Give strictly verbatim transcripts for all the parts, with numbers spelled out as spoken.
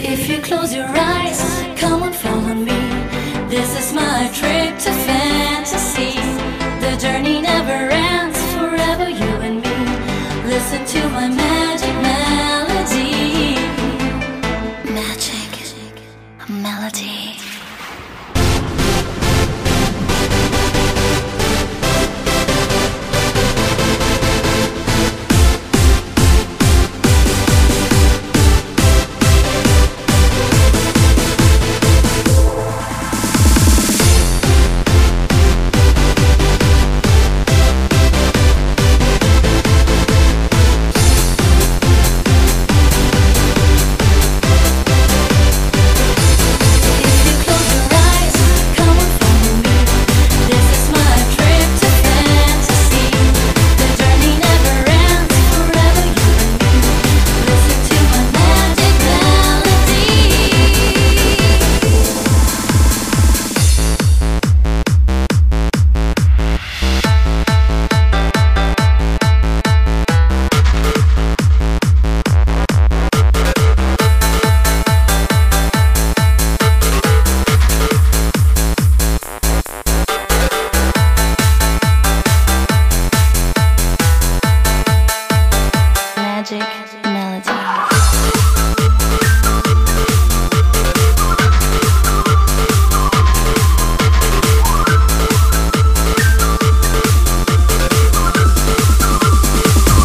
If you close your eyes, come and follow me. This is my trip to fantasy. The journey never ends, forever you and me. Listen to my magic melody. Magic melody.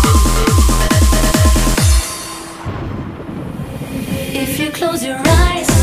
If you close your eyes,